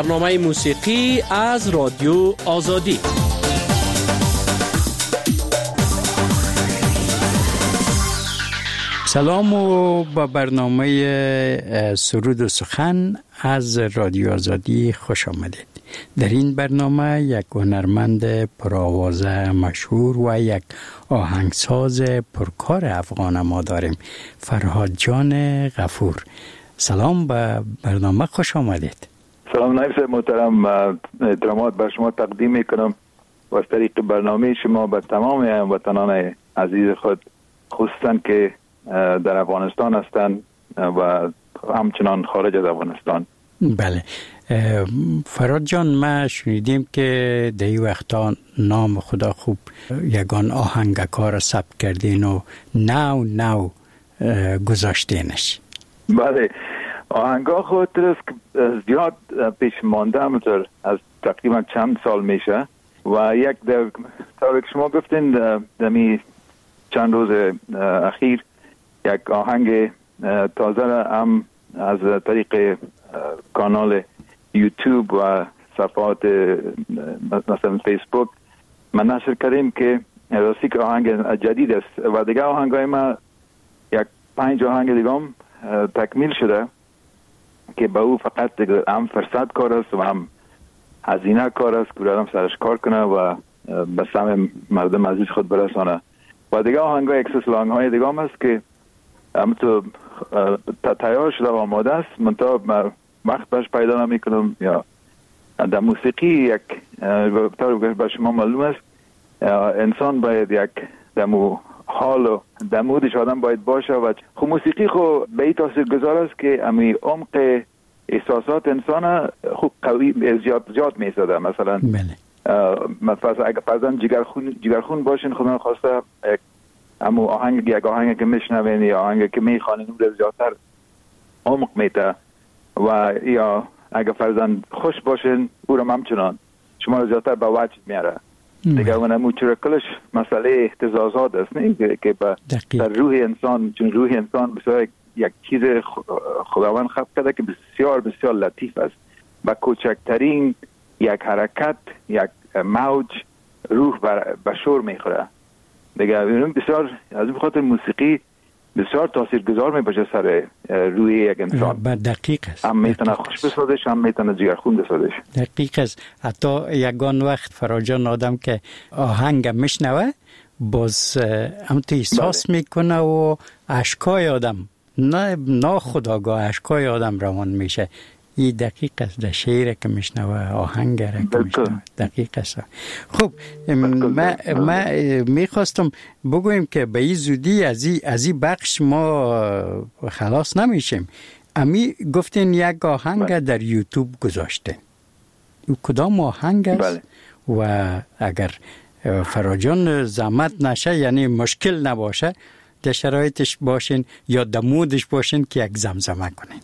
برنامه موسیقی از رادیو آزادی. سلام و با برنامه سرود و سخن از رادیو آزادی خوش آمدید. در این برنامه یک هنرمند پرآوازه مشهور و یک آهنگساز پرکار افغان ما داریم، فرهاد جان غفور. سلام، به برنامه خوش آمدید. سلام نایب صاحب محترم، احترامات بر شما تقدیم میکنم و از طریق برنامه شما به تمام هموطنان عزیز خود، خصوصا که در افغانستان هستند و همچنان خارج از افغانستان. بله فرهاد جان، ما شنیدیم که در این وقتا نام خدا خوب یگان آهنگکار ثبت کردین و نو گذاشتینش. بله، آهنگا خود زیاد پیش مانده همونطور از تقریبا چند سال میشه و یک در طور که شما گفتین دمی چند روز اخیر یک آهنگ تازه هم از طریق کانال یوتیوب و صفحات مثلا فیسبوک من نشر کردیم که راستی که آهنگ جدید است و دیگه آهنگای ما یک 5 آهنگ دیگه هم تکمیل شده که با او فقط هم فرصت کار است و هم هزینه کار است که آدم سرش کار کنه و به سمع مردم عزیز خود برسانه. و دیگه آهنگای اکسس لانگ های دیگه هم است که هم تو تیار شده و آماده است، منطقه وقت باش پیدا نمی کنم. یا در موسیقی یک طور به شما معلوم است انسان باید یک دمو حال و دمودش آدم باید باشه و خب موسیقی خب به این تاثیر گذار است که امی عمق احساسات انسان خوب قوی زیاد میساده. مثلا مثلا اگر فرضاً جگرخون باشین، خدا خواسته امو آهنگ یک آهنگ که میشنوین یا آهنگ که میخوانین اون زیادتر عمق میده و یا اگر فرضاً خوش باشین او رو همچنان شما رو زیادتر به وجد میاره. دیگه اونمو چرکلش مسئله اهتزازات است، نه که در روح انسان، چون روح انسان بسیار یک چیز خداوند خلق کرده که بسیار بسیار لطیف است. با کوچکترین یک حرکت، یک موج روح به شور میخوره. دیگه بسیار از این خاطر موسیقی بسیار تاثیرگذار میباشه سر روی یک انسان. دقیق است. هم میتونه خوش بسازش، هم میتونه جگرخون بسازش. دقیق است. حتی یگان وقت فراجان آدم که آهنگ میشنوه باز هم تو احساس میکنه و اشکای آدم نه خودآگاه اشکای آدم روان میشه. این دقیق است. در شعر که میشنوه، آهنگ را که میشنوه دقیق است. خب ما میخواستم بگویم که به این زودی از این بخش ما خلاص نمیشیم. امی گفتین یک آهنگ در یوتیوب گذاشته، کدام آهنگ است؟ و اگر فراجان زحمت نشه، یعنی مشکل نباشه، در شرایطش باشین یا دمودش باشین که یک زمزمه کنین.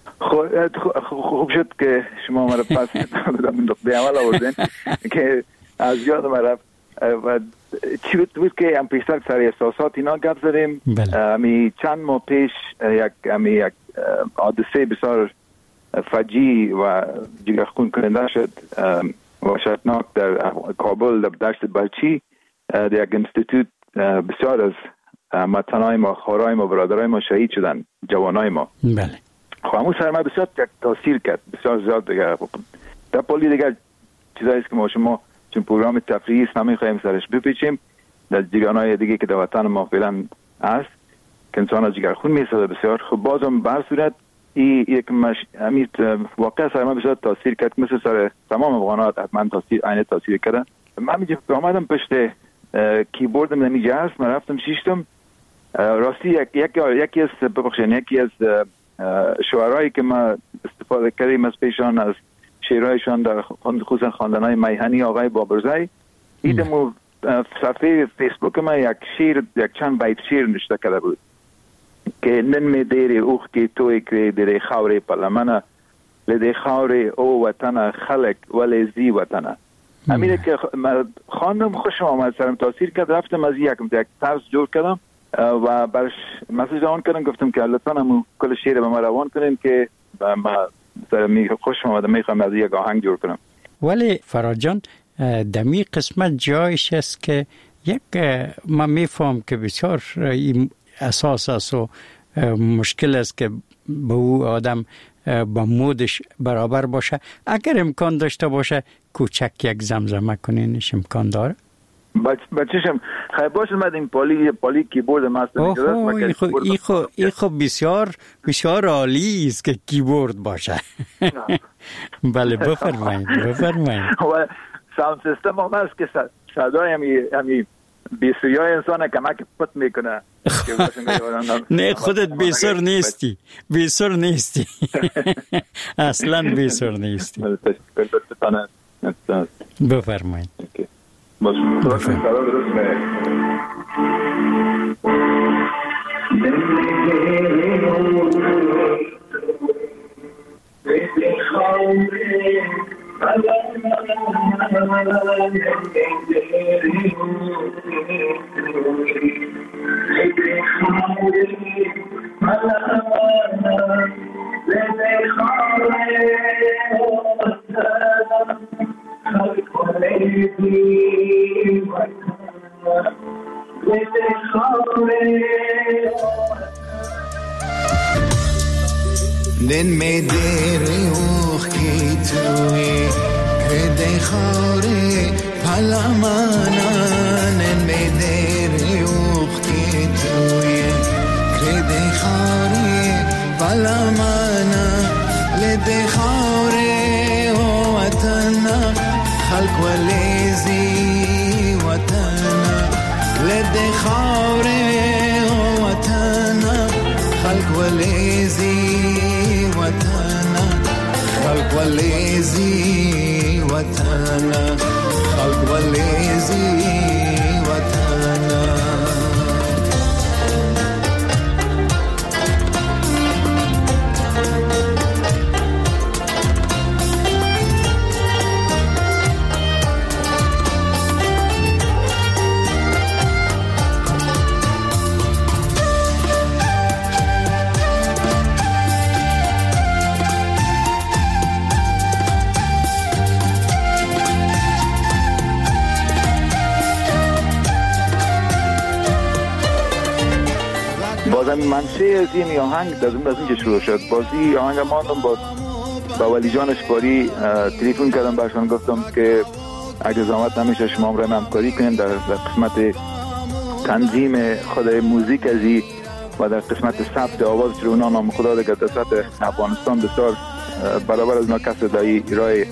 خوب شد که شما مرا پس به عمل آوردین که از یاد مرا و چی بود که هم پیشتر سر احساسات اینا گپ زدیم. امی چند ماه پیش یک حادثه بسیار فجیع و جگرخون کننده شد وحشتناک در کابل، در دشت بلچی، در یک انستیتوت بسیار از هموطنای ما، خواهرای ما، برادرای ما شهید شدن، جوانای ما. بله. خب همون سر ما بسیار تاثیر کرد، بسیار زیاد. دیگه در پولی دیگه چیزایی است که ما شما چون پروگرام تفریحی است نمیخوایم سرش بپیچیم. در جگرانای دیگه که در وطن ما فعلا هست که انسان از جگرخون میسازه بسیار. خب بازم بر صورت یک همین واقعا سر ما بسیار تاثیر کرد، مثل سر تمام افغانات حتما عین تاثیر کرده. من میگم آمدم پشت کیبوردم نمیجه هست، من رفتم شیشتم راستی یکی از شعرهایی که ما استفاده کردیم از پیشان، از شعرهایشان در خصوصا خواندنهای میهنی آقای بابرزی، ایدمو صفحه فیسبوک ما یک چند بیت شعر نوشته کرده بود که نن می دیر اوخ که توی که در خاور پلمنه لده خاور او وطنه خلق ولی زی وطنه. همینه که خواندم، خوشم آمد، سرم تاثیر کرد. رفتم از یک طرز جور کردم و برش مسیج روان کردم، گفتم که لطفاً همون کل شعر به ما روان کنین که ما خوشم آمده میخوام از یک آهنگ جور کنم. ولی فراد جان دمی قسمت جایش است که یک ما میفهم که بسیار اساس است و مشکل است که به او آدم با مودش برابر باشه. اگر امکان داشته باشه کوچک یک زمزمه کنینش امکان داره؟ بچه‌شم خیلی باشه من این پالی کیبورد ماستر ایخو بسیار عالی است که کیبورد باشه. بله بفرمایید. و ساوند سیستم هم هست که صدای همی بیسویای انسان کمک پت میکنه. نه خودت بیسر نیستی. اصلا بیسر نیستی. بفرمایید. دن میں دیر اوخ کی توی کردی خوره پلمانا دن میں دیر اوخ کی توی کردی خوره پلمانا لدی خوره وطنا خلق ولیزی وطنا لدی خوره وطنا خلق ولیزی وطنا خلق والليزي وطنا خلق والليزي وطنا منشه از این آهنگ از اینجا شروع شد. بازی آهنگ ماندم با ولی جان اشکاری تلفن کردم برشان گفتم که اگه زحمت نمیشه شما هم همکاری کنیم در قسمت تنظیم خود موزیک ازی و در قسمت ثبت آواز چون اونا نام خدا دیگه در سطح افغانستان بسیار برابر از اونا کسی دایی رای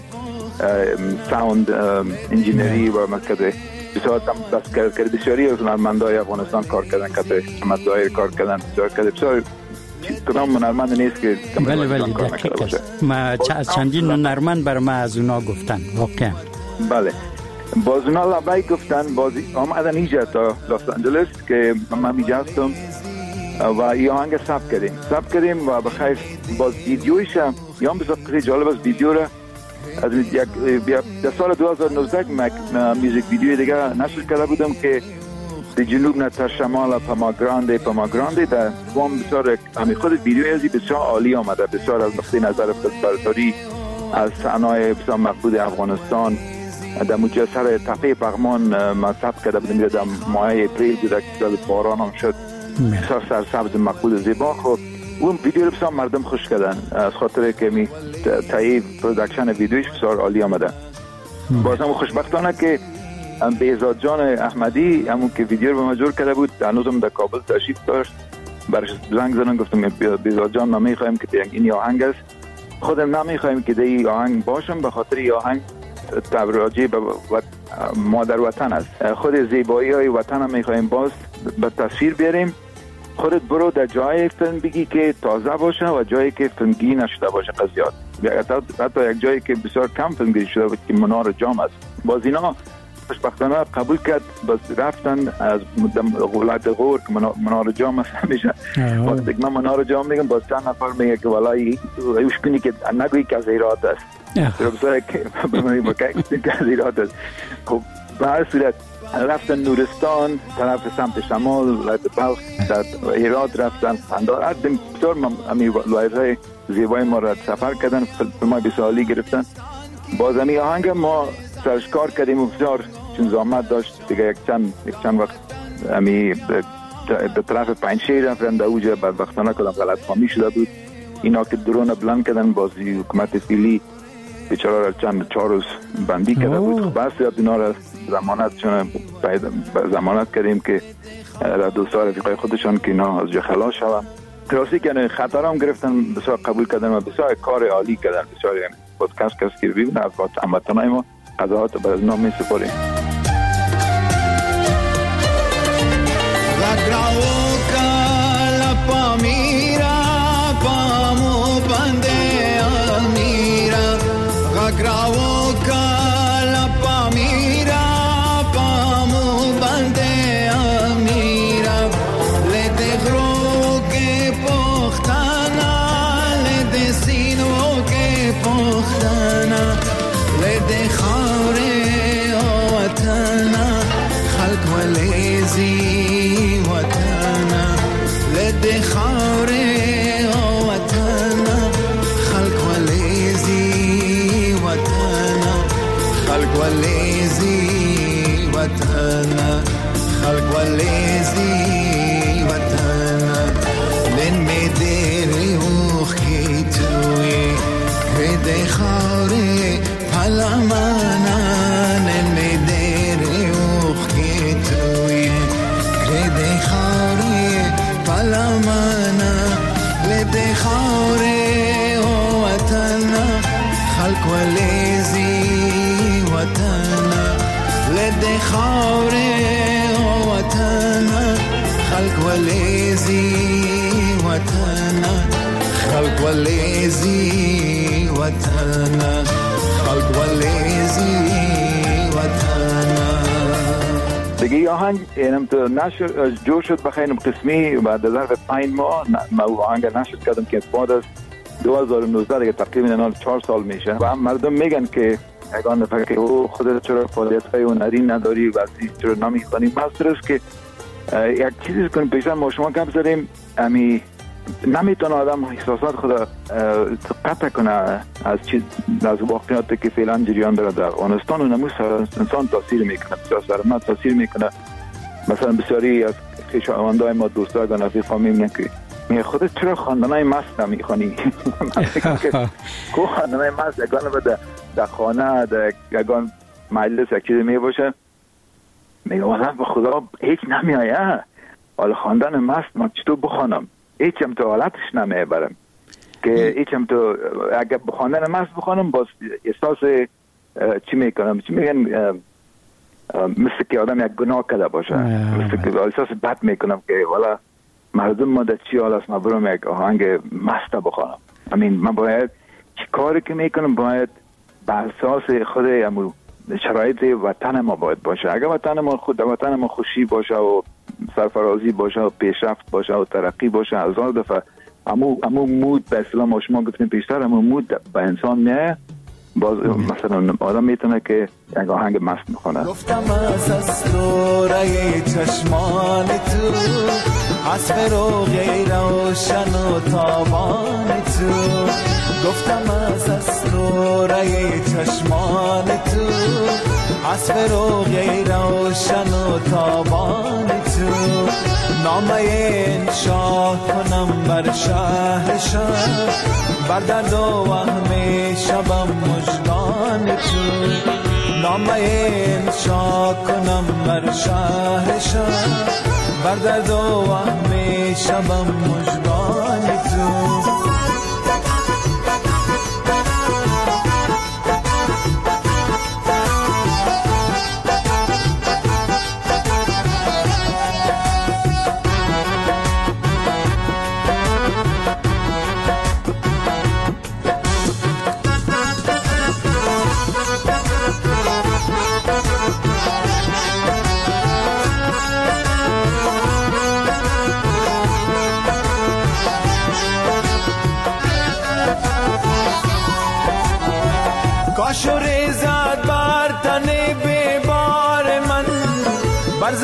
ساوند انجینری و مکده بسیار دست کرد بسیاری از هنرمندای افغانستان کار کردن که محمد ظاهر کار کردن بسیار کدام هنرمند نیست که بله دقیق است. ما چندین هنرمند بر ما از اونا گفتن واقعا. بله باز اونا لبای گفتن بازی آمدن اینجا تا لس آنجلس که من اینجا هستم و این آهنگ ثبت کردیم و بخیر باز ویدیویش یا بسیار قصه جالب است. ویدیو را از در سال 2019 میوزیک ویدیو دیگه نشر کرده بودم که در جنوب نه تا شمال پاماگراندی در وام بسیار همین خود ویدیو ازی بسیار عالی آمده. بسیار از نقطه نظر برتری از صحنه‌های بسیار مقبول افغانستان در موجه سر تپه پغمان ثبت کرده بودم در ماه اپریل بوده که باران هم شد بسیار سرسبز مقبول زیبا. خب اون ویدیو رو بسیار مردم خوش کردن از خاطر که می تایی پرودکشن ویدیوش بسیار عالی آمده. بازم خوشبختانه که بهزاد جان احمدی همون که ویدیو رو مجبور کرده بود هنوزم در کابل تشریف داشت برش زنگ زدن گفتم بهزاد جان ما میخوایم که این آهنگ است خودم نمیخوایم که این آهنگ باشم به خاطر این آهنگ تبراجی به مادر وطن است. خود زیبایی های وطن هم میخوایم باز به تصویر بیاریم. خودت برو در جای فیلم بگی که تازه باشه و جایی که فیلمگیری نشده باشه قضیات. حتی یک جایی که بسیار کم فیلمگیری شده بود که منار جام است. باز اینا خوشبختانه قبول کرد. باز رفتن از ولایت غور که منار جام است همیشه. وقتی من منار جام میگم باز چند نفر میگه که والای ایوش کنی که نگویی که از ایراد است. بسیار که بمانی با که از ایراد است. خب به هر صورت رفتن نورستان طرف سمت شمال بلخ در هرات رفتن قندهار. از بسیار امی ولایت‌های زیبای ما را سفر کردن، فیلم‌های بسیار عالی گرفتن. باز امی آهنگ ما سرش کار کردیم و بسیار چون زحمت داشت دیگه. یک چند وقت امی به طرف پنجشیر رفتن، در اوجه بدبختانه کدام غلط فهمی شده بود. اینا که درون بلند کردن، بازی حکومت فیلی بیچاره را چند 4 روز بندی کرده بود. بس یاد اینا را ضمانت کردیم که دوستان رفیقای خودشان که اینا از جا خلاص شوند. کلاسی که خطر هم گرفتن، بسیار قبول کردن و بسیار کار عالی کردن. بسیار پادکست کسی که ببینه از هموطنای ما قضاوت بر از نام می سپاریم. دیگه آهنگ اینم تو نشر جور شد بخیرم قسمی بعد از ظرف 5 ماه آهنگ نشر کردم که بعد از 2019 دیگه تقریبا 4 سال میشه و مردم میگن که اگه نفر که خودت چرا فعالیت‌های هنری نداری و چرا نمیخوانی. ماستر است که یک چیزی کنیم پیشتر ما شما گپ زدیم امی نمیتونه آدم احساسات خود قطع کنه از چیز از واقعیاتی که فعلا جریان داره در افغانستان و نموس انسان تاثیر میکنه، بسیار سرمت تاثیر میکنه. مثلا بسیاری از خویشاوندای ما دوستان رفیقا میگن که میگه خودت چرا خواندنای مست نمیخوانی؟ کو خواندنای مست یگانه به در خانه در یگان مجلس یک چیزی میباشه میگه والله به خدا هیچ نمیایه حالا خواندن مست من چطور بخوانم؟ هیچم تو حالتش نمیبرم که هیچم تو اگر بخواندن مست بخوانم باز احساس چی میکنم چی میگن مثل که آدم یک گناه کرده باشه، مثل که احساس بد میکنم که والا مردم ما در چی حال است من برم یک آهنگ مست بخوانم. من باید چی کاری که میکنم باید به اساس خود شرایط وطن ما باید باشه. اگر وطن ما خوشی باشه و سرفرازی باشه و پیشرفت باشه و ترقی باشه، هزار دفعه امو مود به اسلام شما گفتیم پیشتر امو مود به انسان نه باز مثلا آدم میتونه که یک آهنگ مست میخونه. گفتم از اسراره چشمان تو حسب رو غیر روشن و تابان تو، گفتم از اسراره چشمان تو حسب رو غیر روشن و تابان تو، نامه انشا کنم بر شهر بر درد و وهم شبم مژگان تو، نامه انشا کنم بر شهر بر درد و وهم شبم مژگان تو.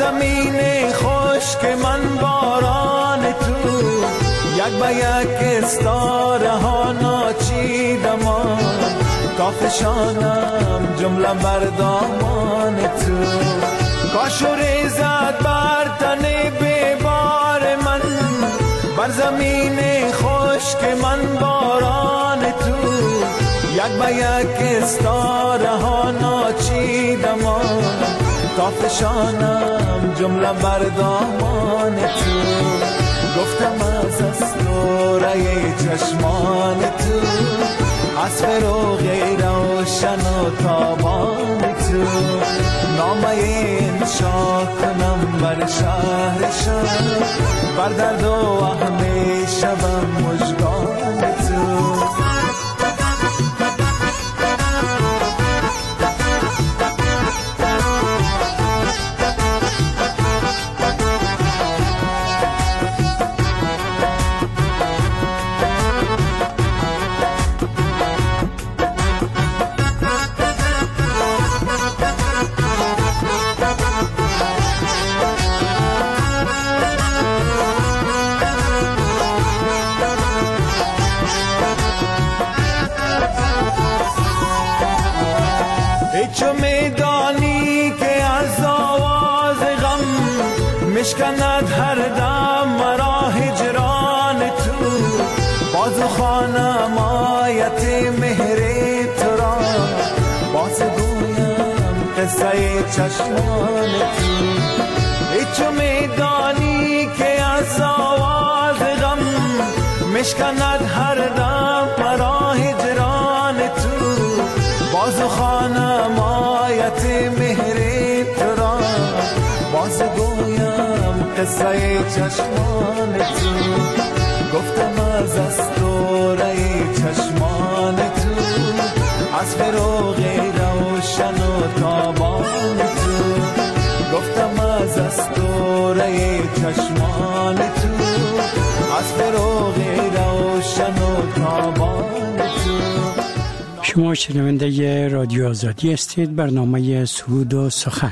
زمین خشک من باران تو، یک به یک استاره ها ناچیدم تا فشانم جمله بر دامان تو. کاش و ریزد بر تن بیبار من، بر زمین خشک من باران تو، یک به یک استاره ها ناچیدم تا فشانم جمله بر دامان تو. گفتم از اسطوره چشمان تو، از فروغ روشن و تابان تو، نامه انشا کنم بر شهرشان، بر درد و همیشه و مژگان تو. چو میدانی که از آواز غم مشکند هر دم مرا هجران تو، باز خوانم آیت مهر تو را، باز گویم قصه چشمان تو. چو میدانی که از آواز غم مشکند هر دم مرا هجران تو، باز خوانم آیت مهر تو را، باز گویم قصه چشمان تو. گفتم از اسطوره چشمان تو، از فروغ روشن و تابان تو. گفتم از اسطوره چشمان تو، از فروغ روشن و تابان تو. شما شنونده رادیو آزادی هستید، برنامه سرود و سخن.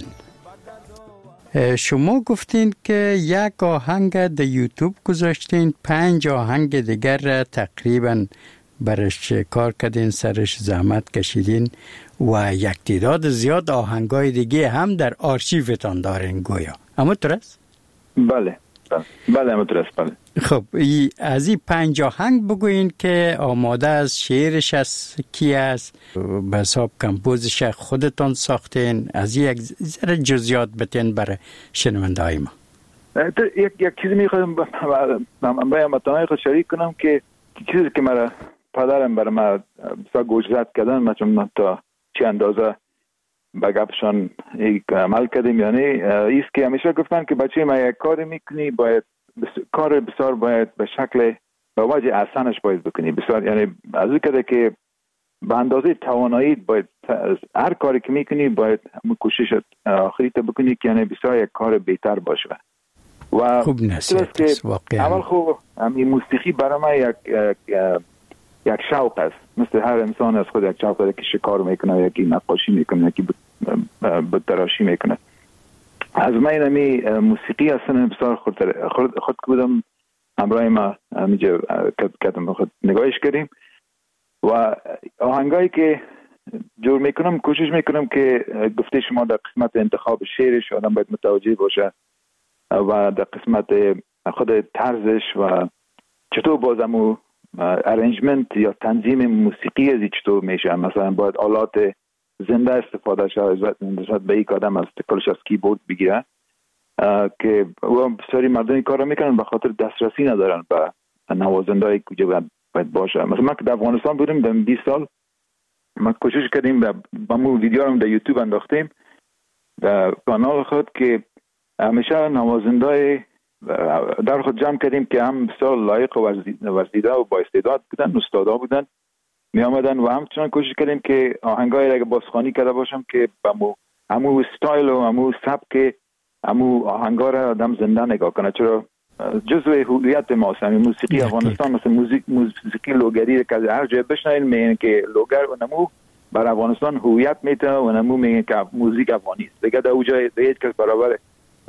شما گفتین که یک آهنگ در یوتیوب گذاشتین، 5 آهنگ دیگر را تقریبا برش کار کردین، سرش زحمت کشیدین و یک تعداد زیاد آهنگای دیگه هم در آرشیوتان دارین گویا. اما درست؟ بله اما درست. بله. خب از این 5 آهنگ بگوین که آماده از شعرش از کی است، به حساب کمپوزش خودتان ساختین، از یک ذره جزئیات بتین برای شنونده های ما. یک چیزی میخوایم برای همتان خود شریک کنم که چیزی که مرا پدرم برای ما بسیار گوشزد کردن، من چون تا چه اندازه به گپشان عمل کردیم، یعنی ایست که همیشه گفتن که بچه ما یک کاری میکنی باید کار بسیار باید به شکل به وجه احسنش باید بکنی بسیار، یعنی از این کده که به اندازه تواناییت باید هر کاری که میکنی باید کوشش آخری تا بکنی که یعنی بسیار یک کار بهتر باشه. و خوب نصیحت است واقعا. اول خوب همین موسیقی برای من یک شوق است، مثل هر انسان از خود یک شوق داره که شکار میکنه، یکی نقاشی میکنه، یکی بتراشی میکنه. از من اینمی موسیقی اصلا بسیار خود بودم همراه ما همینجا کدام خود نگاهش کردیم و آهنگایی که جور میکنم کوشش میکنم که گفته شما در قسمت انتخاب شعرش آدم باید متوجه باشه و در قسمت خود طرزش و چطور بازمو ارنجمنت یا تنظیم موسیقی از چطور میشه، مثلا باید آلات زنده استفاده شد نسبت به یک آدم از کلش از کیبورد بگیره که بسیاری مردم کار میکنن به خاطر دسترسی ندارن به نوازنده‌ای کجا باید باشه. مثلا ما که در افغانستان بودیم در 20 سال ما کوشش کردیم با مو ویدیو رو در یوتیوب انداختیم در کانال خود که همیشه نوازنده‌ای در خود جمع کردیم که هم بسیار لایق و ورزیده و با استعداد بودن، استادا بودن می آمدن و همچنان کوشش کردیم که آهنگای را بازخوانی کرده باشم که همو استایل و همو سبک همو آهنگا را آدم زنده نگاه کنه، چرا جزء هویت ماست. موسیقی افغانستان مثل موسیقی لوگری که هر جای بشنوین میگن که لوگر و نمو بر افغانستان هویت میته و نمو میگن که موزیک افغانی است، دیگه در اونجا هیچ کس برابر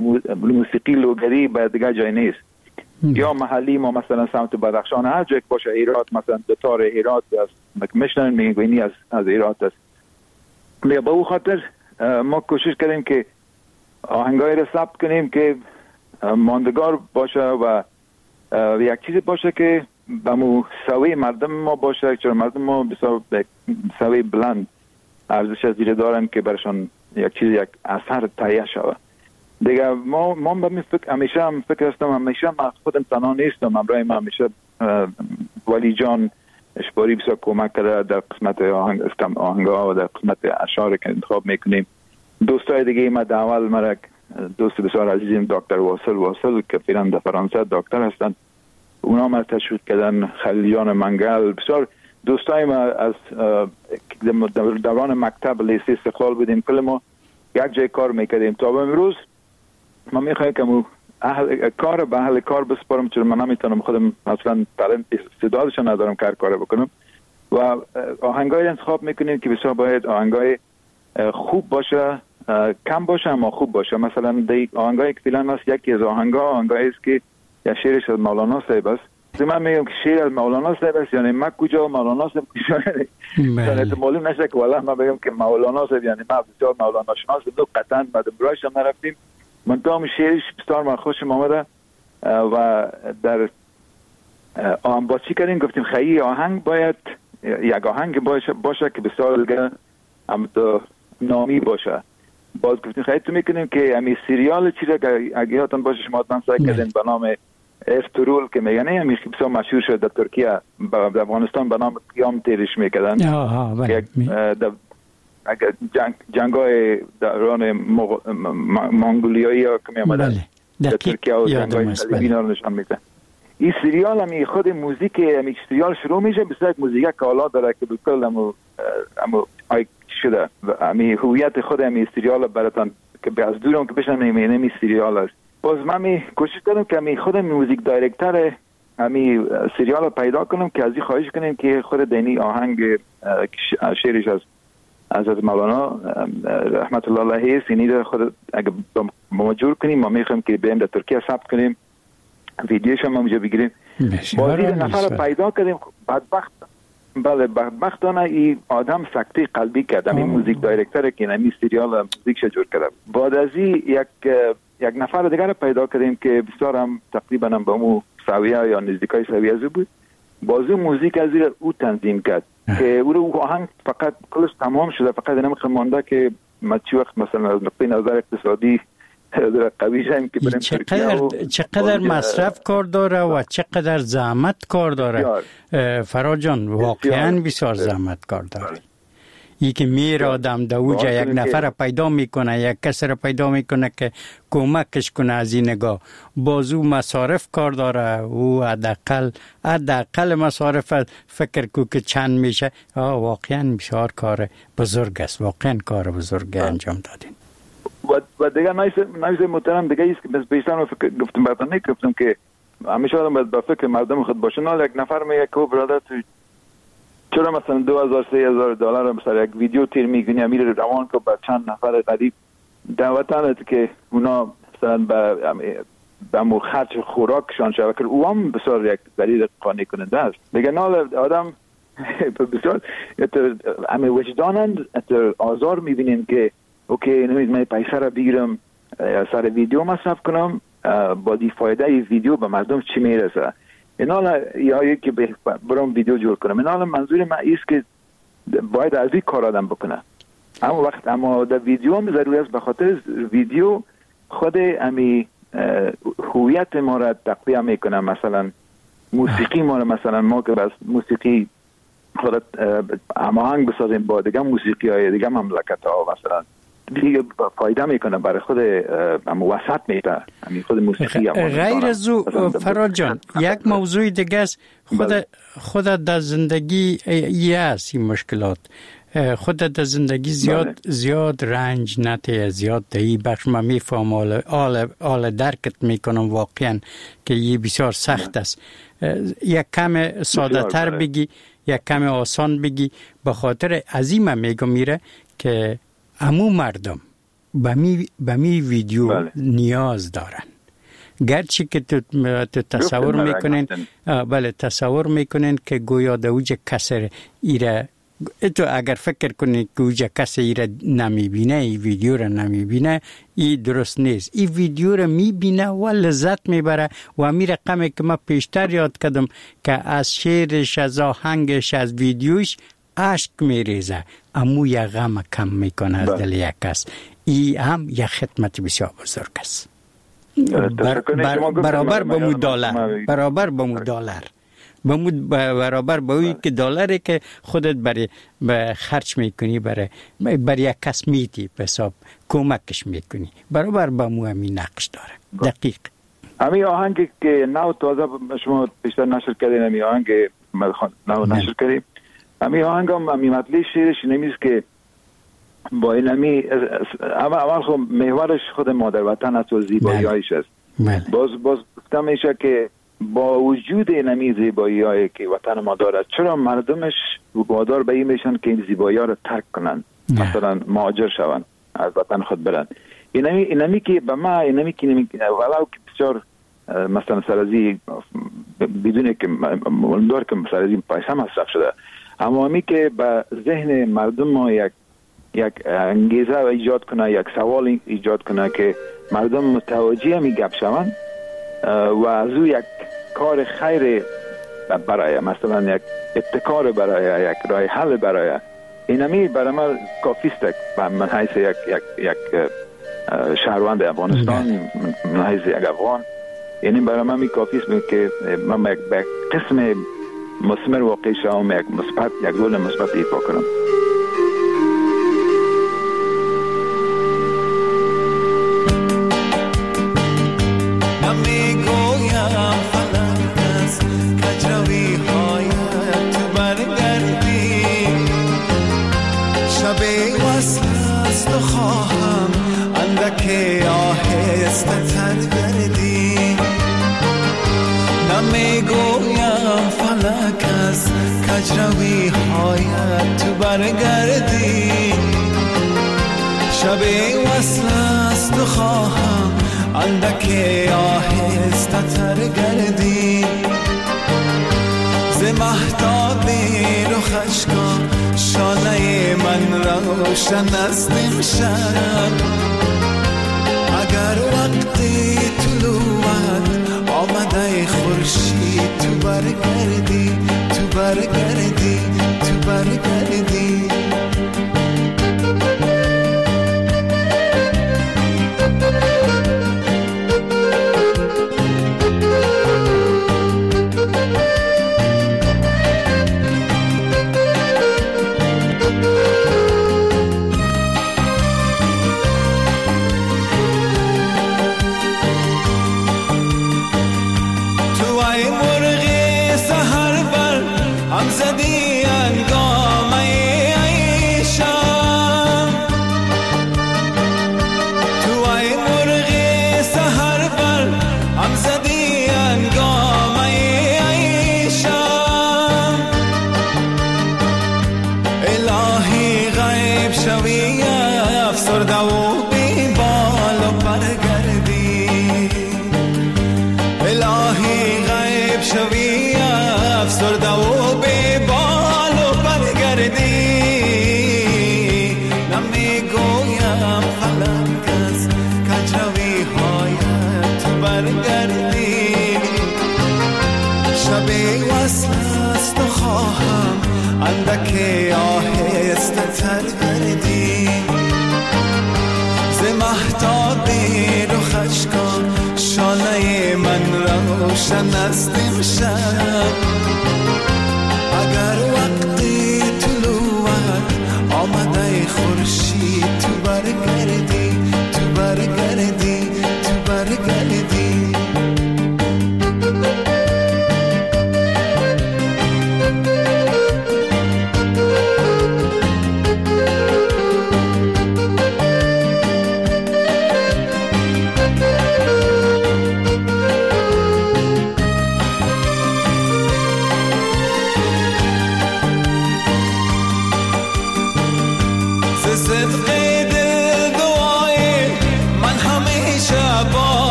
موسیقی لوگری به دیگه جای نیست. یا محلی ما مثلا سمت بدخشان هر جای باشه، هرات مثلا دوتار هرات است، میشنن میبینی از هرات است. به او خاطر ما کوشش کردیم که آهنگای را ثبت کنیم که ماندگار باشه و یک چیزی باشه که به سوی مردم ما باشه، چون مردم ما بسیار سوی بلند ارزش از دیره دارن که برشان یک اثر تهیه شود. دیگه ما به می همیشه هم فکر هستم، همیشه من خودم تنها نیستم، همراه من همیشه ولی جان اشباری بسیار کمک کرده در قسمت آهنگا و در قسمت اشعار که انتخاب میکنیم. دوستای دیگه ما در اول مرک دوست بسیار عزیزیم دکتر واصل که فعلا در فرانسه دکتر هستند، اونا ما تشویق کردن، خلیلیان منگل، بسیار دوستای ما از دوران مکتب لیسه استقلال بودیم، کل ما یک جای کار میکردیم. تا به امروز ما میخوایم که کار به اهل کار بسپارم، چون من نمیتونم خودم اصلا talent استعدادش ندارم کار بکنم و آهنگای انتخاب میکنیم که بسیار باید آهنگای خوب باشه، کم باشه اما خوب باشه. مثلا آهنگای که فعلا هست، یکی از آهنگایی است که یا شعرش از مولانا صاحب است. من میگم که شعر از مولانا صاحب است، یعنی من کجا مولانا صاحب کجا، یعنی معلوم نشه که والله من بگم که مولانا صاحب یعنی من بسیار مولانا شناس دو قطعا بعد برایش هم نرفتیم. من تام شعرش بسیار من خوشم آمده و در با چی کردیم گفتیم خیلی آهنگ باید یک آهنگ باشه که بسیار دیگه هم تو نامی باشه. باز گفتیم خیلی تو میکنیم که همی سریال چی را اگه یادتون باشه شما من سعی کردین به نام افترول که میگنه همی بسیار مشهور شد در ترکیه، در افغانستان به نام قیام تیرش میکردن. اگر جنگای دوران منگولیایی ها که می آمدن در ترکیه و جنگای صلیبی ها نشان میدن. این سریال همی خود موزیک همی سریال شروع میشه بسیار موزیک کالا داره که بکل همو آی شده همی هویت خود همی سریال براتان که از دورم که بشن همی سریال است. باز من می کوشش کردم که همی خود موزیک دایرکتر همی سریال پیدا کنم که از این خواهش کنیم که خود دینی آهنگ شعرش از حضرت مولانا رحمت الله علیه سینی رو خود اگه ما جور کنیم، ما میخوایم که بریم در ترکیه ثبت کنیم، ویدیوش هم اونجا بگیریم. بازی نفر رو پیدا کردیم. بدبختانه این آدم سکته قلبی کرد، این موزیک دایرکتر که این سریال موزیکش جور کرده. بعد از این یک نفر دیگر رو پیدا کردیم که بسیار هم تقریبا هم با مو سویه یا نزدیکای سویه زو بود. بازو موزیک از این او تنظیم کرد که او آهنگ فقط کلش تمام شده، فقط نمیخوام مانده که ما چی وقت مثلا از نقطه نظر اقتصادی قوی شیم که بریم چقدر مصرف کار داره و چقدر زحمت کار داره. فراد جان واقعا بسیار زحمت کار داره. یکی میره آدم در اوجا یک نفر پیدا میکنه، یک کس را پیدا میکنه که کمکش کنه از این نگاه. بازو مصارف کار داره، او حداقل مصارف فکر کو که چند میشه. واقعا بسیار کار بزرگ است، واقعا کار بزرگ انجام دادین. و دیگه نایز محترم دیگه ایست که بیشتر گفتم براتون گفتم که همیشه آدم باید با فکر مردم خود باشه. نه یک نفر میگه که برادر تو چرا مثلا $2,000-3,000 مثلا یک ویدیو تیر میکنی میره روان که با چند نفر غریب دعوتانت که اونا مثلا به خرچ خوراکشان شود که او هم بسیار یک دلیل قانع کننده است. دیگه نه آدم بسیار همه وجدانند آزار میبینیم که اوکی نمید من پیسه را بگیرم سر ویدیو مصرف کنم، با دی فایده ای ویدیو به مردم چی میرسه. اینا یا که برام ویدیو جور کنم. اینا منظور من ایست که باید از این کار آدم بکنه. اما در ویدیو هم ضروری است، به خاطر ویدیو خود امی هویت ما را تقویه میکنه. مثلا موسیقی ما را مثلا ما که بس موسیقی خودت هماهنگ بسازیم با دیگه موسیقی های دیگه مملکت ها مثلا دیگه فایده میکنه برای خود وسط میده همین خود موسیقی. غیر از او فراد جان یک موضوع دیگه است، خودت در زندگی است این مشکلات، خودت در زندگی زیاد رنج نتی، زیاد دهی بخش من میفهم آل درکت میکنم واقعا که یه بسیار سخت است. یک کم ساده تر بگی، یک کم آسان بگی. به خاطر عظیم میگم میره که همو مردم به می ویدیو نیاز دارن. گرچه که تو تصور میکنین بله تصور میکنین که گویا دوجه کسی ایره تو اگر فکر کنید که اوجه کسی ایره نمیبینه، این ویدیو را نمیبینه، این درست نیست. این ویدیو را میبینه و لذت میبره و همین رقمی که ما پیشتر یاد کردم که از شعرش، از آهنگش، از ویدیوش عشق میریزه، امو یک غم کم میکنه از دل یک کس. این هم یک خدمت بسیار بزرگ است. برابر با مو دلار، برابر با مو دلار، برابر با اون که دلاری که خودت برای خرج میکنی برای یک کس میدی به حساب کمکش میکنی، برابر با مو همین نقش داره. دقیق همین آهنگی که نو تازه شما بیشتر نشر کردین، همین آهنگ نو نشر کردیم، همین آهنگ هم همین مطلع شیرش نمیست که با این همی اول خب محورش خود مادر وطن است و زیبایی هایش است. باز گفتم میشه که با وجود این همی زیبایی هایی که وطن ما دارد، چرا مردمش وادار به این میشن که این زیبایی ها رو ترک کنن، مثلا مهاجر شون، از وطن خود برن. این همی که به ما این همی که ولو که بسیار مثلا سرازی بدون که مولدار که سرازی پیسه مصرف شده، اما همی که به ذهن مردم ما یک انگیزه ایجاد کنه، یک سوال ایجاد کنه که مردم متوجه همی گپ شوند و از او یک کار خیر برای مثلا یک ابتکار برای یک راه حل برای اینمی برای من کافی است. من حیث یک شهروند افغانستان، من حیث یک افغان، یعنی برای من کافی است که من یک قسم مثمر واقع شوم، یک رول مثبت ایفا کنم. که آهسته تر گردی، نمیگویم فلک از کجروی هایت تو برگردی، شب وصل است و خواهم اندک آهسته تر گردی، ز مهتاب رخش کن شانه من روشن است امشب، اگر وقتی طلوعت آمده خورشید تو برگردی، تو برگردی، تو برگردی. که آهسته تر گردی، ز مهتاب رخش کن شانه من روشن است امشب، اگر وقتی طلوعت آمده خورشید تو برگردی، تو برگردی، تو برگردی.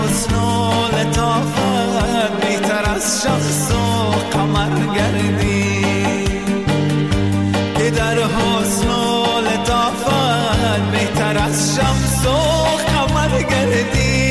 حسن و لطافت بهتر از شخص و قمر گردی، که در حسن و لطافت بهتر از شمس و قمر گردی.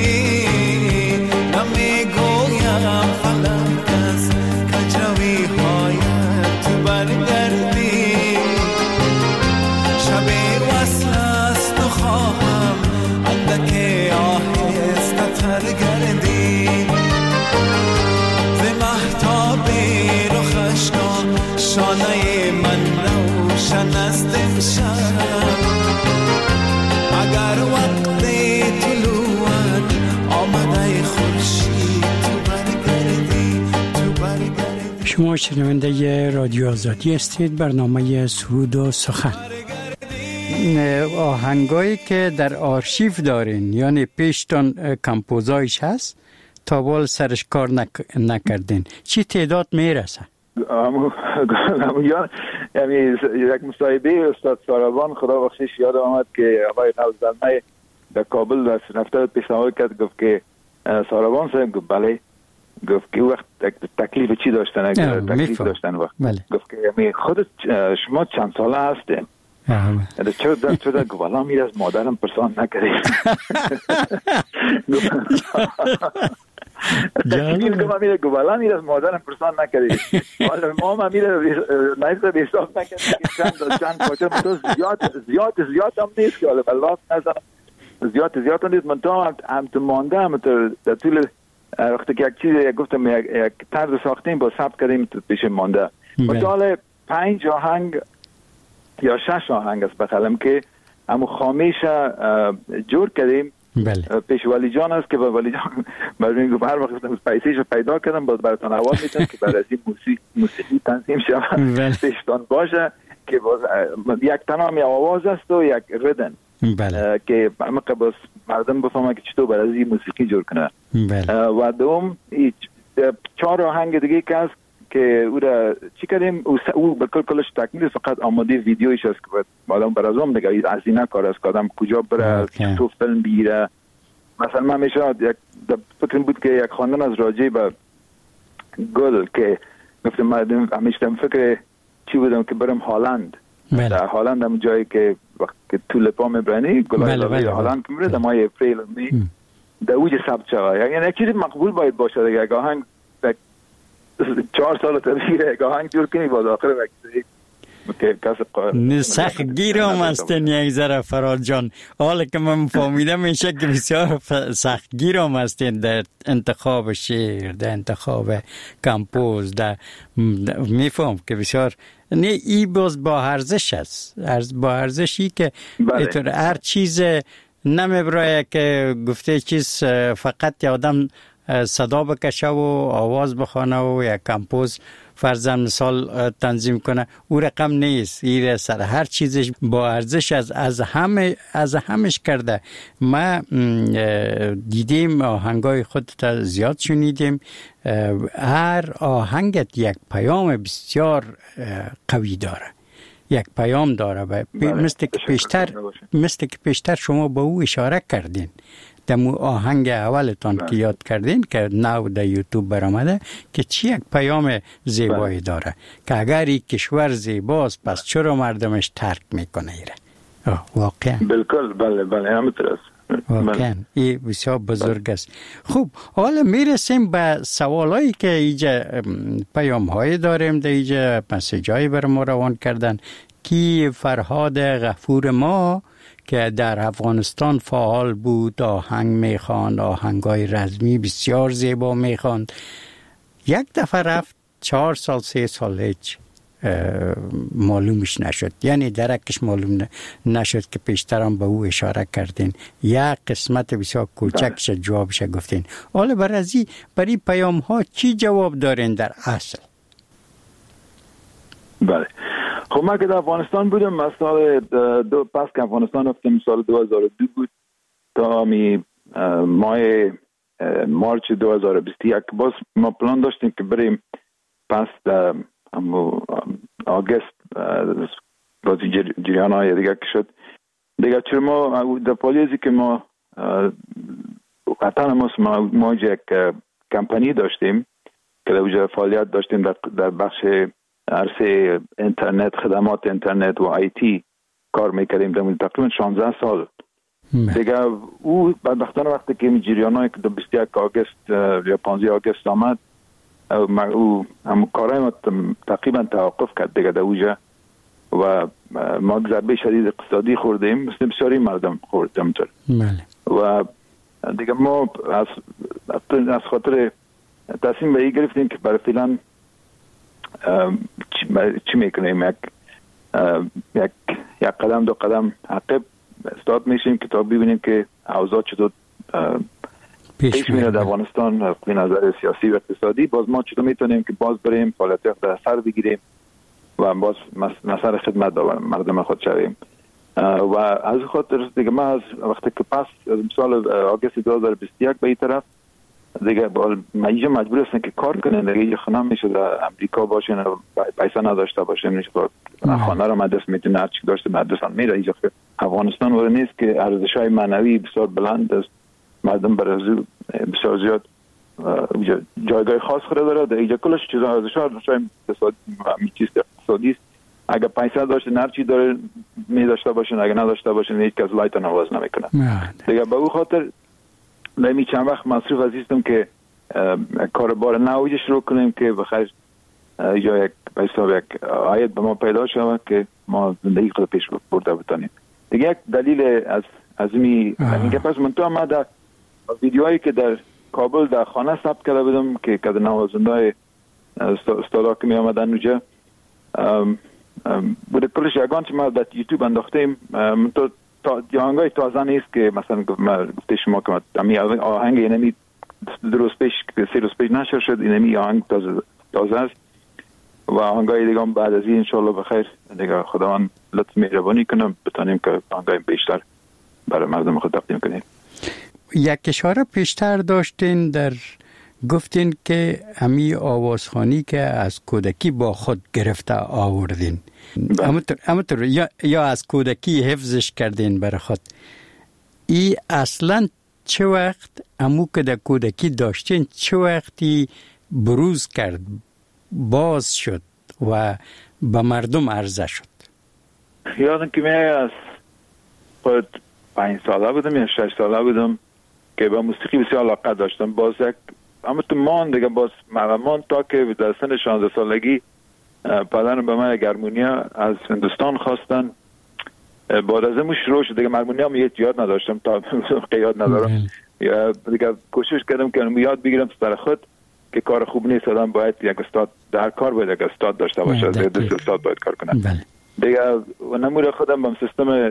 نمیگویم فلک از کجروی هایت تو برگردی، شب وصل است و خواهم اندک آهسته تر گردی، ز مهتاب رخش کن شانه من روشن است امشب، اگر وقت طلوعت آمده خورشید تو برگردی، تو برگردی. شما شنونده رادیو آزادی هستید، برنامه سرود و سخن. آهنگایی که در آرشیو دارین یعنی پیشتان کمپوزایش هست تا بال سرش کار نکردین، چی تعداد میرسه؟ یعنی یک مصاحبه استاد ساروان خدا بخشش یاد آمد که آقای نوزلمه در کابل رفته پیشنهاد کرد، گفت که ساروان صاحب گفت بله، گفت که وقت تکلیف چی داشتن؟ تکلیف داشتن وقت بله. گفت که خودت شما چند ساله هستیم؟ چرا گوالا میره از مادرم پرسان نکردی؟ تکلیف که ما میره گوالا میره از مادرم پرسان نکردی، ما ما میره نیسته به حساب نکردی که چند پاچه زیاد هم نیست که حالا بلاس نزنم زیاد هم نیست، من تا هم تو مانده هم در طول وقتی که یک چیز گفتم یک طرز ساختیم با ثبت کردیم پیش مانده، من تا حالا 5 آهنگ یا 6 آهنگ است بخلم که همو خامیش جور کردیم. بله. پیش ولی جان است که با ولی جان برای این هر وقت پیسیش پیدا کردم باز براتون حوال میتونم که برای این موسیقی تنظیم شود پیشتان باشه که باز یک تنامی آواز است و یک ردن. بله. که باز مردم بفهمن که چطور برای این موسیقی جور کنه. بله. و دوم 4 آهنگ دیگه که است که او را چی کردیم او بلکل کلش تکمیل فقط آماده ویدیویش است که آدم برازم دیگه از این کار است که آدم کجا بره تو فیلم بیره. مثلا من میشه یک فکر بود که یک خواندن از راجع به گل که گفتم من همیشه فکر چی بودم که برم هالند. بله. در هالند هم جایی که وقت که تولیپا میبرنی گلای هالند که میره در ماه اپریل می در اوج ثبت شود، یعنی یک چیز مقبول باید باشه دیگه. یک آهنگ 4 سال تدبیر یک آهنگ جور کنی باز آخر وقتی که کسی سخت گیر هم هستن یک ذره فراد جان، حالا که من فهمیدم میشه که بسیار سخت گیر هم هستن در انتخاب شعر، در انتخاب کمپوز، در میفهم که بسیار نه ای باز با ارزش است، با ارزشی که بله. هر چیز نمیبرای که گفته چیز فقط آدم صدا بکشه و آواز بخونه و یک کمپوز فرضاً مثال تنظیم کنه، او رقم نیست. این سر هر چیزش با ارزش از همش کرده. ما دیدیم آهنگای خودت زیاد شنیدیم، هر آهنگت یک پیام بسیار قوی داره، یک پیام داره. مثل که پیشتر شما به او اشاره کردین دمو آهنگ اولتان که یاد کردین که نو در یوتیوب برآمده که چی یک پیام زیبایی داره که اگر این کشور زیباست پس چرا مردمش ترک میکنه ایره. واقعا بالکل بله همینطور است. واقعا این بسیار بزرگ است. خوب حالا میرسیم به سوالایی که اینجا پیام هایی داریم، در اینجا مسیجایی بر ما روان کردن کی فرهاد غفور ما که در افغانستان فعال بود، آهنگ میخواند، آهنگای رزمی بسیار زیبا میخواند. یک دفعه رفت 4 سال 3 سال هیچ معلومش نشد، یعنی درکش معلوم نشد که پیشترم به او اشاره کردین. یک قسمت بسیار کوچکش جوابش گفتین. حالا برای پیام ها چی جواب دارین در اصل؟ بله خب من که در افغانستان بودم، من سال پس که افغانستان رفتم سال 2002 بود تا ماه مارچ 2021 باز ما پلان داشتیم که بریم پس در آگست بازی جریان های دیگه که شد دیگه. چرا ما در پالیزی که ما قطعا ما یک کمپانی داشتیم که در اونجا فعالیت داشتیم در بخش عرصه اینترنت، خدمات اینترنت و آیتی کار میکردیم در تقریبا 16 سال دیگه. او بدبختانه وقتی که جریانای که 21 آگوست یا 15 آگوست آمد، او هم کارهای ما تقریبا توقف کرد دیگه در اونجا و ما ضربه شدید اقتصادی خوردیم، مثل بسیاری مردم خوردیم طور. و دیگه ما از خاطر تصمیم به این گرفتیم که برای فعلا چی میکنیم، یک قدم دو قدم عقب استاد میشیم که تا ببینیم که اوضاع چطور پیش میره در افغانستان از نظر سیاسی و اقتصادی. باز ما چطور میتونیم که باز بریم فعالیت در سر بگیریم و باز مسئله خدمت مردم خود شویم. و از خاطر دیگه ما از وقتی که پس از سال آگوست 2021 به این طرف دیگه اینجا مجبور هستن که کار کنن دیگه. اینجا خانه میشه در امریکا باشن و پیسه نداشته باشن، میشه خانه رو مدرسه میتونه هر چی داشته مدرسه میره. اینجا افغانستان وره نیست که ارزش‌های معنوی بسیار بلند است، مردم برای بسیار زیاد جایگاه خاص خود داره در اینجا. کلش چیزا ارزش‌های اقتصادی است. اگه پیسه داشته هر چی داره می داشته باشن، اگه نداشته باشن هیچ کس لایت نواز نمیکنه دیگه. به اون خاطر نمی چند وقت مصروف هستیم که کاربار نویج شروع کنیم که بخیر یا یک حساب یک عاید به ما پیدا شود که ما زندگی خود پیش برده بتانیم دیگه. یک دلیل از این پس من تو ما در ویدیوهایی که در کابل در خانه ثبت کرده بودم که در نوازنده استادا که می آمدن اونجا بوده کلش یگان که ما در یوتیوب انداختیم. من تو آهنگای تازه نیست که مثلا گفته شما که آهنگ اینمی 2 روز پیش 3 روز پیش نشر شد، اینمی آهنگ تازه است و آهنگای دیگه هم بعد از این انشالله بخیر دیگه خداوند لطف مهربانی کنه بتانیم که آهنگای بیشتر برای مردم خود تقدیم کنیم. یک اشاره پیشتر داشتین در گفتین که همی آوازخوانی که از کودکی با خود گرفته آوردین، همونطور یا از کودکی حفظش کردین برای خود. ای اصلا چه وقت امو که در کودکی داشتین چه وقتی بروز کرد، باز شد و به مردم عرضه شد؟ یادم که من از خود 5 ساله بودم یا 6 ساله بودم که به موسیقی بسیار علاقه داشتم. باز یک اما تو مان دیگه باز مردمان تا که در سن 16 سالگی پدرم به من هارمونیا از هندوستان خواستن. بعد از اون شروع شد دیگه. هارمونیا هیچ یاد نداشتم تا یاد ندارم دیگه. کوشش کردم که یاد بگیرم سر خود که کار خوب نیست، آدم باید یک استاد در کار باید یک استاد داشته باشه، از دو استاد باید کار کنه دیگه. و نمور خودم با سیستم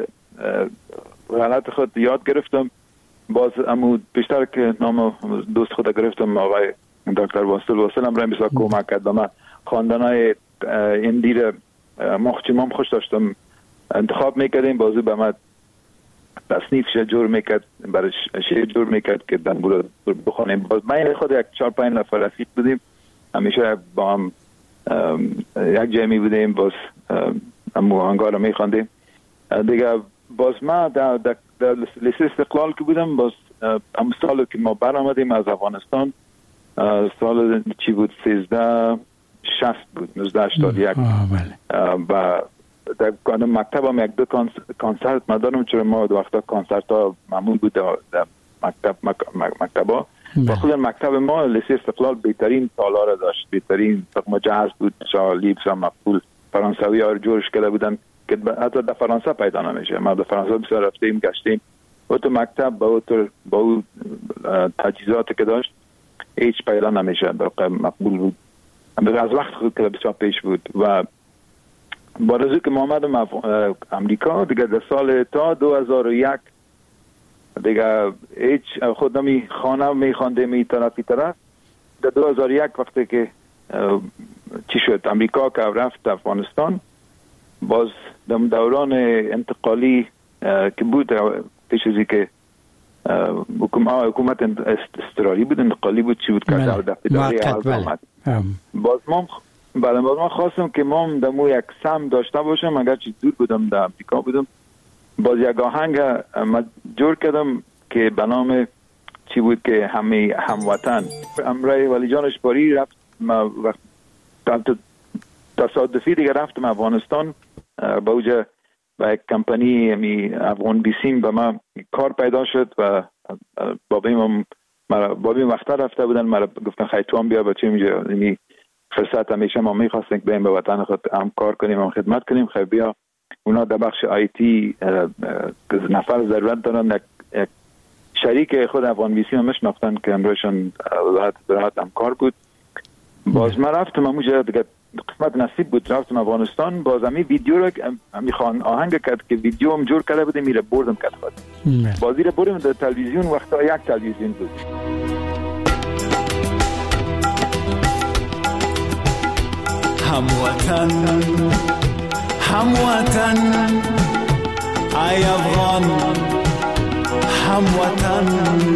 غلط خود یاد گرفتم. باز امو بیشتر که نام دوست خود گرفتم آقای دکتر واصل هم رای بسیار کمک کرد. من خواندنای این دیر مخچمام خوش داشتم، انتخاب میکردیم بازو به من تصنیف جور میکرد، برای شعر جور میکرد که دنبول بخونیم. باز من خود یک 4-5 نفر رفیق بودیم، همیشه با هم یک جای می بودیم، باز امو آهنگا رو میخواندیم دیگه. باز من در لیسه استقلال که بودم، باز هم سال که ما بر آمدیم از افغانستان، سال چی بود 1360 بود 1981 و در مکتب هم یک 2 کنسرت مدارم، چون ما دو وقتا کنسرت ها معمول بود در مکتب ها و خود مکتب ما لیسه استقلال بهترین تالار داشت، بهترین مجهز بود، شالی بسیار مقبول. فرانسوی ها رو جورش کرده بودن که حتی در فرانسه پیدا نمیشه. ما در فرانسه بسیار رفتیم گشتیم و تو مکتب با او تجهیزاتی که داشت هیچ پیدا نمیشه، مقبول بود. از وقت خود که بسیار پیش بود و با رزو که ما آمدم امریکا دیگه در سال تا 2001 دیگه هیچ خودمی خانه میخواندیم این طرف. در 2001 وقتی که چی شد امریکا که رفت افغانستان، باز در دوران انتقالی که بود پیش ازی که حکومت استراری بود، انتقالی بود، چی بود که در دفتری آمد. باز ما خواستم که ما دمو یک سم داشته باشم، اگر چی دور بودم در امریکا بودم. باز یک آهنگ جور کردم که به نام چی بود که همه هموطن امرای ولی جان اجباری رفت. ما وقت تصادفی دیگه رفتم افغانستان با اوجه با یک کمپانی می افغان بیسیم به ما کار پیدا شد و بابیم وقتا رفته بودن. مرا گفتن خیلی تو هم بیا بچه اینجا یعنی فرصت همیشه ما میخواستیم که بریم به وطن خود هم کار کنیم هم خدمت کنیم. خیلی بیا اونا در بخش آیتی نفر ضرورت دارن. یک شریک خود افغان بیسیم میشناختن که امروزشون راحت هم کار بود. باز من رفتم اونجا دیگه قسمت نصیب بود رفتم افغانستان. باز همی ویدیو رو میخوان آهنگ کرد که ویدیو هم جور کرده بوده میره بردم کرد خود بازی رو بردم در تلویزیون. وقتا یک تلویزیون بود. هموطن هموطن ای افغان هموطن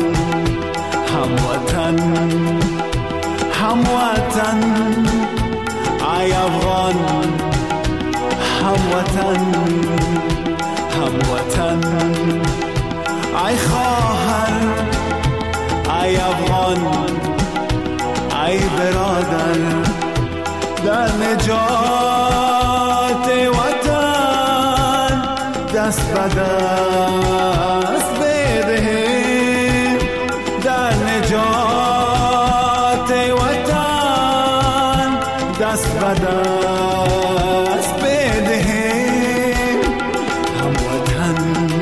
هموطن هموطن ای افغان هموطن هموطن ای خواهر ای افغان ای برادر در نجات وطن دست به دست بدهیم. در نجات وطن دست به دست بدهیم. هموطن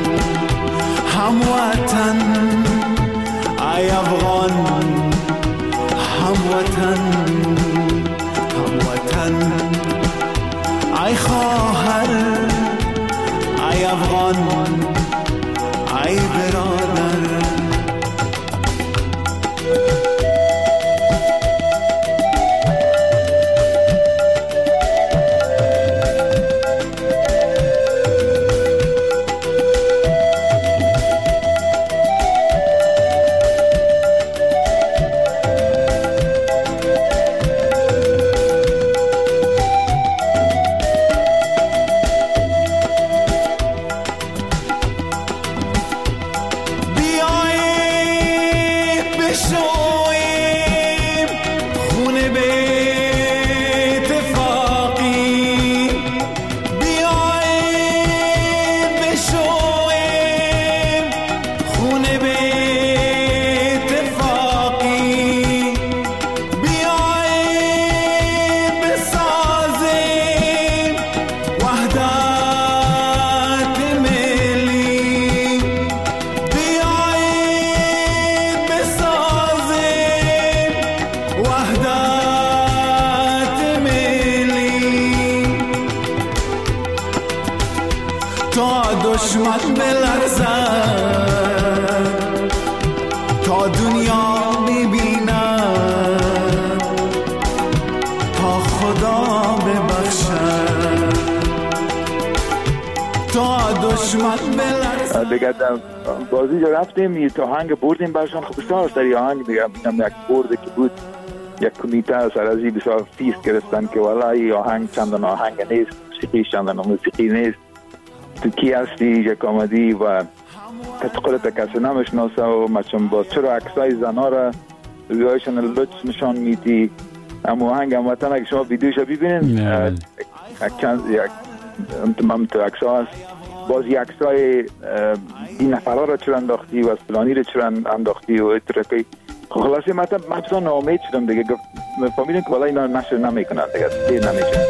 هموطن ای افغان هموطن ای خواهر ای افغان ای برادر. دشمن بلرزد تا دنیا ببیند تا خدا ببخشد تا دشمن بلرزد. دیگه بازی جا رفتیم یه آهنگ بردیم برشان. خب بسیار سری آهنگ دیگه یک برده که بود یک کمیته سرازی بسیار فیس گرفتن که والا این آهنگ چندان آهنگ نیست، موسیقی چندان موسیقی نیست، تو کی هستی یک آمدی و خودت کسی نمیشناسه و مچم با چرا عکسای زنا را رویایشان لطف نشان میدی. اما آهنگ هموطن اگه شما ویدیوشو ببینین من تو عکسها هست باز یک عکسای این نفرها را چرا انداختی و فلانی را چرا انداختی و اترکی. خلاصی من بسیار ناامید شدم دیگه. فهمیدم که والا اینا نشر نمیکنن دیگه دیر نمیشه.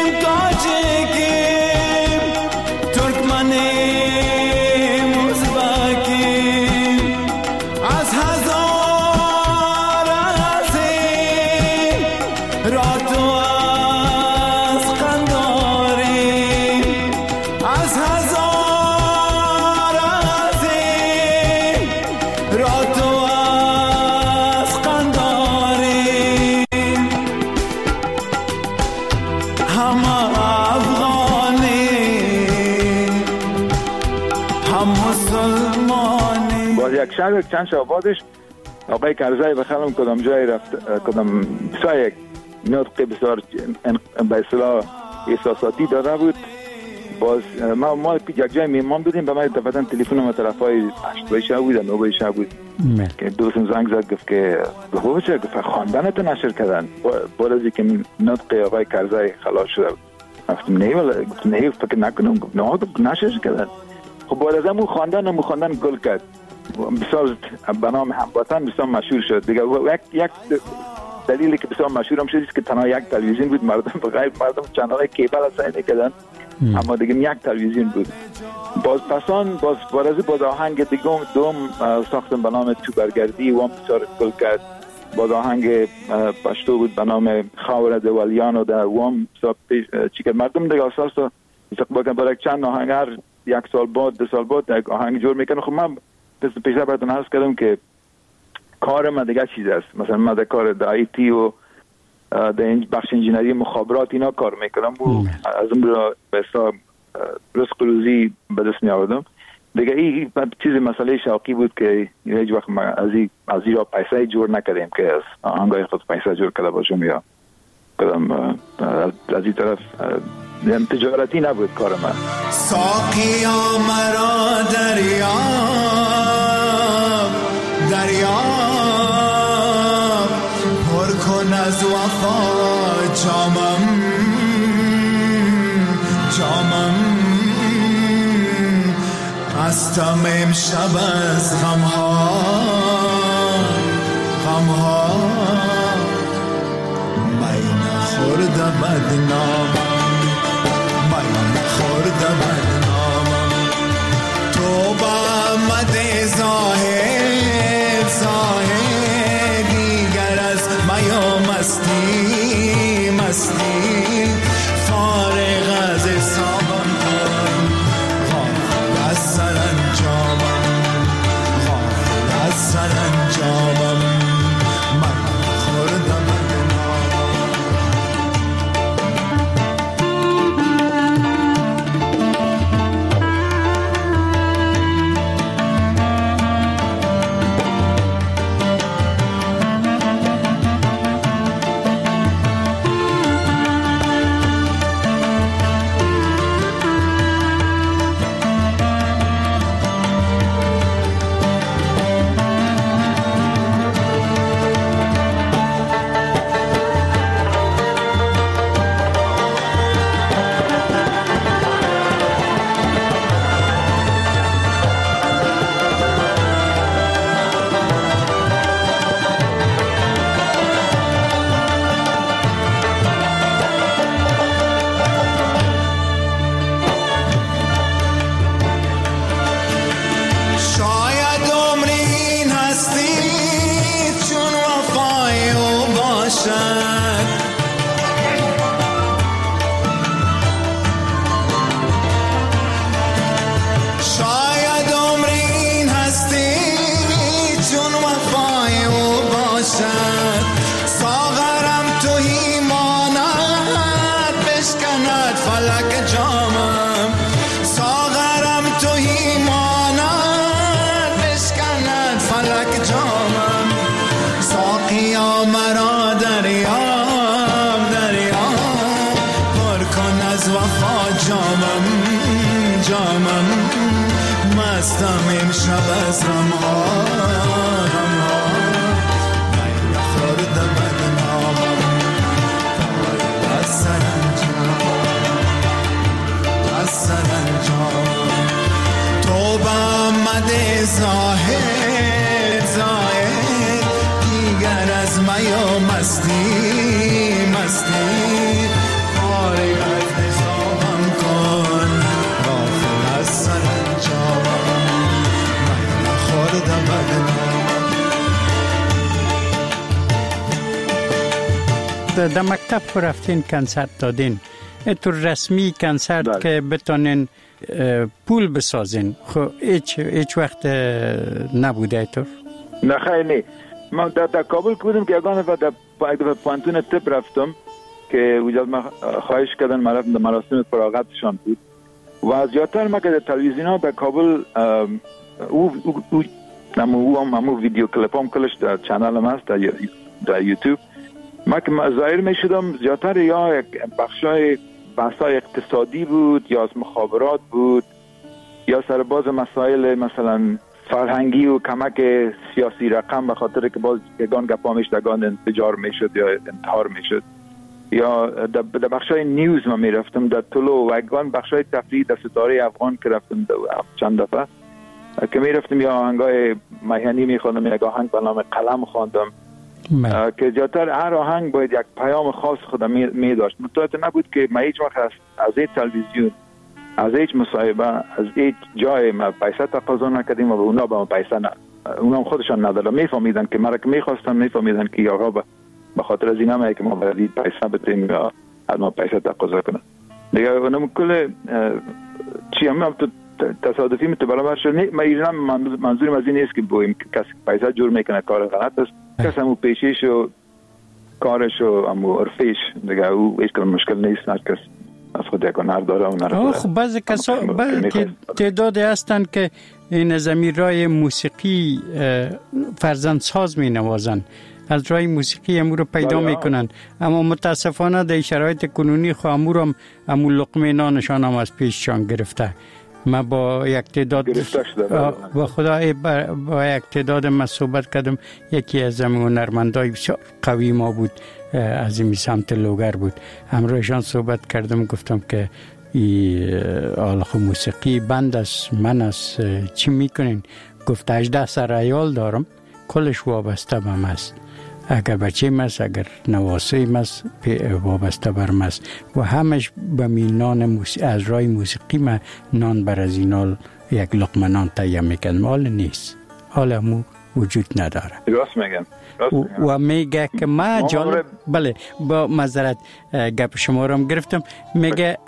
ترکمن یک شب چند شب بعدش آقای کرزی بخلم کدام جای رفت، کدام بسیار یک نطق بسیار به اصطلاح احساساتی داده بود. باز ما یک جای میمان بودیم، به من دفعتا تلفن ما طرفای 8 شب بود 9 شب بود که دوستم زنگ زد گفت که بابا چه گفت خواندنتو نشر کردن بعد از اینکه نطق آقای کرزی خلاص شده. گفتم نه والا، گفتم نه فکر نکنم. گفت نه نشر کردن. خب بعد از اون خواندن گل کرد، بسیار به نام هموطن بسیار مشهور شد دیگه. یک دلیلی که بسیار مشهور هم شد که تنها یک تلویزیون بود، مردم بغیر مردم چنل کیبل سعی می‌کردن اما دیگه یک تلویزیون بود. باز آهنگ دیگه دوم ساختم به نام تو برگردی و هم بسیار گل کرد. باز آهنگ پشتو بود به نام خاور دولیان و در وام چی که مردم دیگه اساس برای چند آهنگ هر یک سال بعد 2 سال بعد یک آهنگ جور میکنه. خب من پیشتر براتون عرض کردم که کار من دیگه چیز است. مثلا من در کار در آیتی و در بخش انجینری مخابرات اینا کار میکنم و از اون به حساب رزق روزی به دست می آوردم دیگه. این چیز مسئله شوقی بود که هیچ وقت از این را پیسه جور نکردیم که از آهنگای خود پیسه جور کرده باشم یا کدام از این طرف تجارتی نبود کار من. ساقیا مرا دریا پر کن از وفا جامم هستم امشب از غمها من خورده بدنامم تو با مد زاهد دیگر از میا مستی فارغ از حسابم کن غافل از سرانجامم من خورده در مکتب رفتین کنسرت دادین، تو رسمی کنسرت که بتونین پول بسازین خب هیچ وقت نبوده ایطور؟ نه خیلی نه. من در کابل بودم که یگانه در پانتون طب رفتم که وجود ما خواهش کردن من رفتم در مراسم فراغتشان بود و زیادتر ما که در تلویزیون ها در کابل او همون ویدیو کلیپ هم کلش در چنل هم هست در یوتیوب. ما که ظاهر می شدم زیادتر یا بخشای بحثای اقتصادی بود یا از مخابرات بود یا سرباز مسائل مثلا فرهنگی و کمک سیاسی رقم، به خاطر که باز یگان گپا میشدگان انفجار میشد یا انتحار میشد، یا در بخشای نیوز ما میرفتم در طلوع و یگان بخشای تفریح در ستاره افغان که رفتم چند دفعه که میرفتم یا آهنگای میهنی میخواندم، یک آهنگ به نام قلم خواندم که زیادتر هر آهنگ باید یک پیام خاص خودم می داشت. متوجه نبود که ما هیچ وقت از هیچ تلویزیون، از هیچ مصاحبه، از هیچ جای ما پیسه تقاضا نکردیم و اونا به ما پیسه اونا خودشان ندادن. میفهمیدن که مرا که میخواستن، میفهمیدن که آقا به خاطر از اینا که ما باید پیسه بدیم یا از ما پیسه تقاضا کنن دیگه. اونم کل چی هم تصادفی برابر شد. ما ایران منظورم از این نیست که بگوییم که کسی پیسه جور میکنه کار غلط است. کسی همو پیشیش و کارش و همو عرفیش دیگه، او هیچ کنم مشکل نیست. هر کس از خود یک هنر داره و هنر خب بعضی کسا تعدادی هستن که این زمیرای موسیقی فرزند ساز می نوازن، از رای موسیقی امور رو پیدا میکنن، اما متاسفانه در شرایط کنونی خو امور لقمه نانشان هم از پیششان گرفته. ما با یک تعداد با خدا با یک تعداد ما صحبت کردم. یکی از هنرمندای بسیار قوی ما بود، از این سمت لوگر بود، همراهشان صحبت کردم، گفتم که آلخ موسیقی بند است، من است، چی میکنین؟ گفت 18 سر عیال دارم، کلش وابسته بم است، اگر بچه مست، اگر نواسه مست وابسته برم است و همش به مینان از رای موسیقی ما نان بر از اینال یک لقمه نان تهیه میکنم. حال نیست، حال همو وجود نداره. راست میگم. و میگه که ما جالب بله با معذرت گپ شما رو هم گرفتم، میگه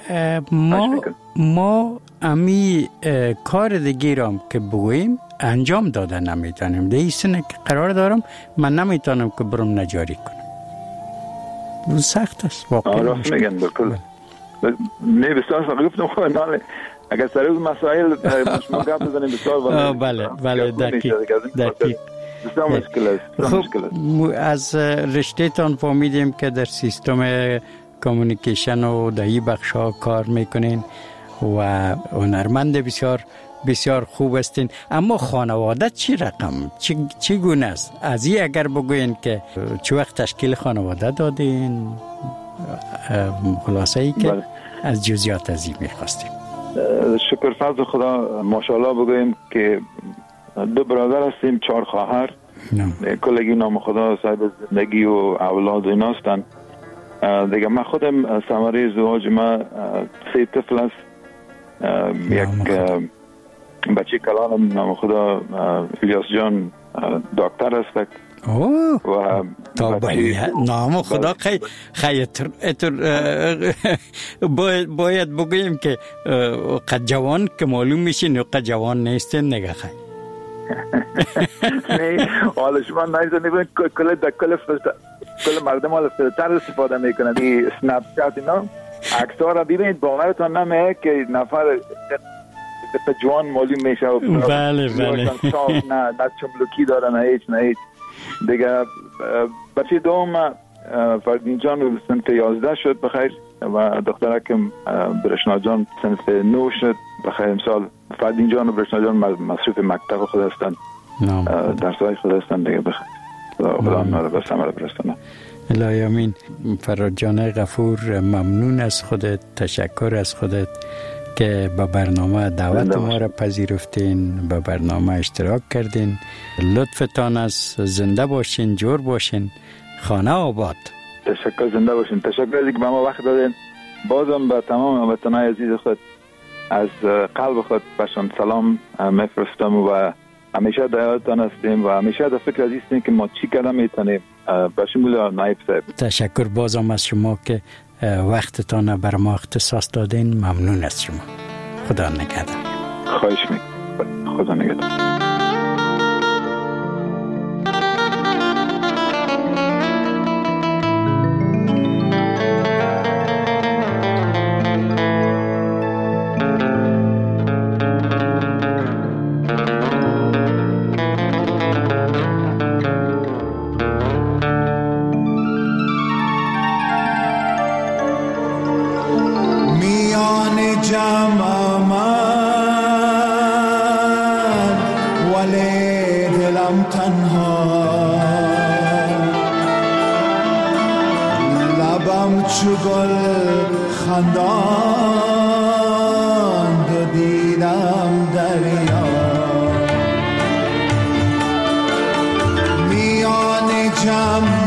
ما امی کار دیگه هم که بگوییم انجام داده نمیتونیم. در این سنه که قرار دارم من نمیتونم که برم نجاری کنم. سخت است واقعا. راست میگن بکل. نه بسیار گفتم خب ناله اگر سر اون مسائل شما گپ بزنیم بسیار بله دقیق. خب از رشته تان فهمیدیم که در سیستم کامیونیکیشن و در این بخش ها کار میکنین و هنرمند بسیار بسیار خوب هستین، اما خانواده چی رقم چی گونه است؟ از این اگر بگوین که چه وقت تشکیل خانواده دادین، خلاصه ای که از جزئیات از این میخواستیم. شکر فضل خدا ماشاءالله بگویم که 2 برادر هستیم، 4 خواهر، کلگی نام خدا صاحب زندگی و اولاد و اینا هستن دیگه. من خودم ثمره ازدواج ما 3 طفل است. یک بچه کلانم نام خدا الیاس جان دکتر است و نام خدا باید بگویم که قد جوان که معلوم میشین و قد جوان نیستین نگه خیلی نه حالا شما نایزه کل مردم حالا فیلتر استفاده میکنن، این سنپ چت اینا عکس‌ها را ببینید باورتان نمیاد که نفر جوان معلوم میشه و بله نه چملوکی داره نه هیچ دیگه. بچه دوم فردین جان سنف 11 شد بخیر و دخترکم برشنا جان سنف 9 شد بخیر امسال. فردین جان و برشنا جان مصروف مکتب خود هستند، درسای خود هستند دیگه بخیر. خدا اونا رو به ثمر برسونه. الهی آمین. فراد جان غفور ممنون از خودت، تشکر از خودت که به برنامه دعوت ما را پذیرفتین، به برنامه اشتراک کردین. لطفتان است. زنده باشین، جور باشین، خانه آباد. تشکر، زنده باشین. تشکر از اینکه به ما وقت دادین. بازم به تمام هموطنان عزیز خود از قلب خود بهشون سلام میفرستم و همیشه در یادتان هستیم و همیشه در فکر عزیز هستیم که ما چی کردن میتونیم. باشیم نایب صاحب. تشکر بازم از شما که وقتتان بر ما اختصاص دادین. ممنون از شما. خدا نگهدار. خواهش میکنم. خدا نگهدار. تنها لبم چو گل خنداند و دیدم دریا میان جمع